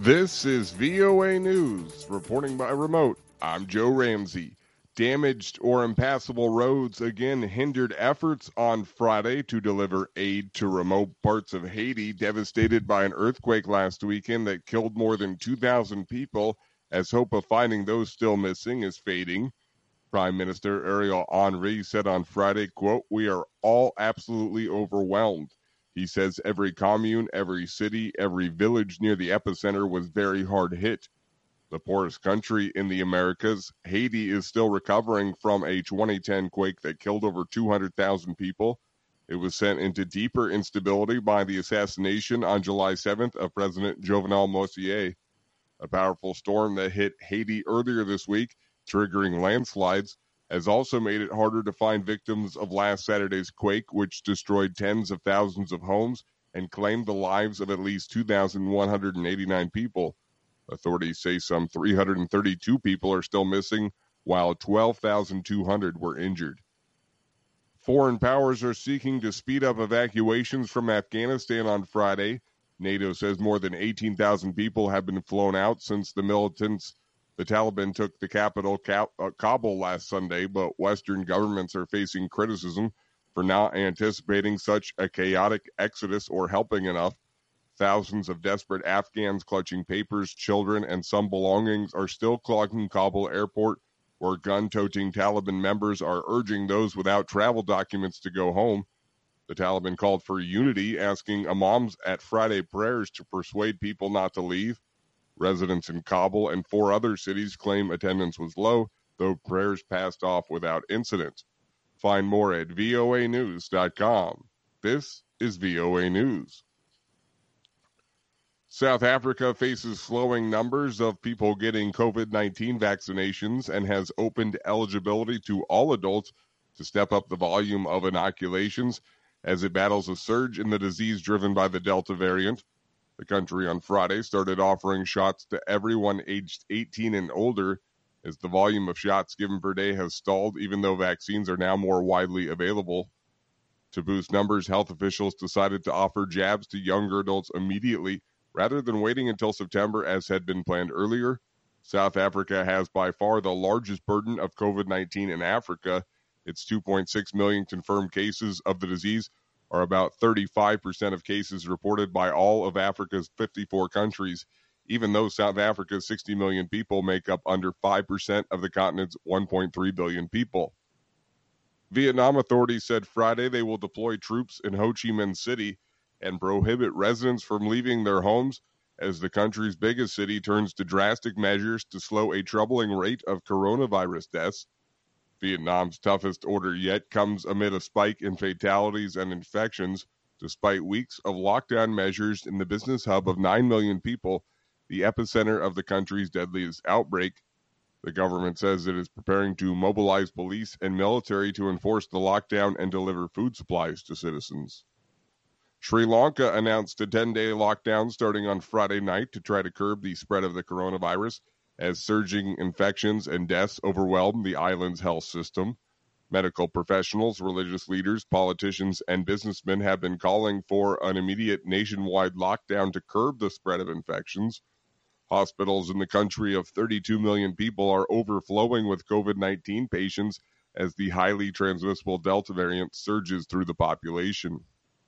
This is VOA News, reporting by remote. I'm Joe Ramsey. Damaged or impassable roads again hindered efforts on Friday to deliver aid to remote parts of Haiti devastated by an earthquake last weekend that killed more than 2,000 people, as hope of finding those still missing is fading. Prime Minister Ariel Henry said on Friday, quote, "We are all absolutely overwhelmed." He says every commune, every city, every village near the epicenter was very hard hit. The poorest country in the Americas, Haiti is still recovering from a 2010 quake that killed over 200,000 people. It was sent into deeper instability by the assassination on July 7th of President Jovenel Moïse. A powerful storm that hit Haiti earlier this week, triggering landslides, has also made it harder to find victims of last Saturday's quake, which destroyed tens of thousands of homes and claimed the lives of at least 2,189 people. Authorities say some 332 people are still missing, while 12,200 were injured. Foreign powers are seeking to speed up evacuations from Afghanistan on Friday. NATO says more than 18,000 people have been flown out since the Taliban took the capital, Kabul, last Sunday, but Western governments are facing criticism for not anticipating such a chaotic exodus or helping enough. Thousands of desperate Afghans clutching papers, children, and some belongings are still clogging Kabul airport, where gun-toting Taliban members are urging those without travel documents to go home. The Taliban called for unity, asking imams at Friday prayers to persuade people not to leave. Residents in Kabul and 4 other cities claim attendance was low, though prayers passed off without incident. Find more at voanews.com. This is VOA News. South Africa faces slowing numbers of people getting COVID-19 vaccinations and has opened eligibility to all adults to step up the volume of inoculations as it battles a surge in the disease driven by the Delta variant. The country on Friday started offering shots to everyone aged 18 and older as the volume of shots given per day has stalled, even though vaccines are now more widely available. To boost numbers, health officials decided to offer jabs to younger adults immediately rather than waiting until September as had been planned earlier. South Africa has by far the largest burden of COVID-19 in Africa. Its 2.6 million confirmed cases of the disease are about 35% of cases reported by all of Africa's 54 countries, even though South Africa's 60 million people make up under 5% of the continent's 1.3 billion people. Vietnam authorities said Friday they will deploy troops in Ho Chi Minh City and prohibit residents from leaving their homes as the country's biggest city turns to drastic measures to slow a troubling rate of coronavirus deaths. Vietnam's toughest order yet comes amid a spike in fatalities and infections, despite weeks of lockdown measures in the business hub of 9 million people, the epicenter of the country's deadliest outbreak. The government says it is preparing to mobilize police and military to enforce the lockdown and deliver food supplies to citizens. Sri Lanka announced a 10-day lockdown starting on Friday night to try to curb the spread of the coronavirus as surging infections and deaths overwhelm the island's health system. Medical professionals, religious leaders, politicians, and businessmen have been calling for an immediate nationwide lockdown to curb the spread of infections. Hospitals in the country of 32 million people are overflowing with COVID-19 patients as the highly transmissible Delta variant surges through the population.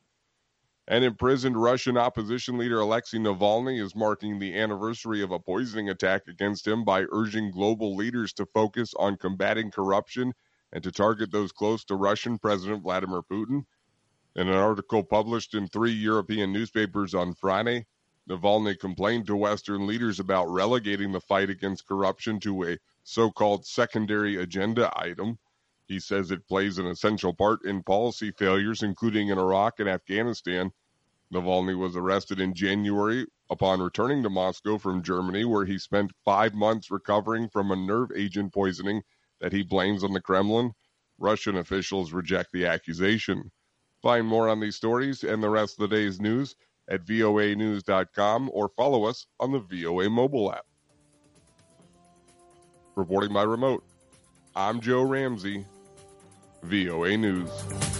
An imprisoned Russian opposition leader Alexei Navalny is marking the anniversary of a poisoning attack against him by urging global leaders to focus on combating corruption and to target those close to Russian President Vladimir Putin. In an article published in 3 European newspapers on Friday, Navalny complained to Western leaders about relegating the fight against corruption to a so-called secondary agenda item. He says it plays an essential part in policy failures, including in Iraq and Afghanistan. Navalny was arrested in January upon returning to Moscow from Germany, where he spent 5 months recovering from a nerve agent poisoning that he blames on the Kremlin. Russian officials reject the accusation. Find more on these stories and the rest of the day's news at voanews.com or follow us on the VOA mobile app. Reporting by remote, I'm Joe Ramsey, VOA News.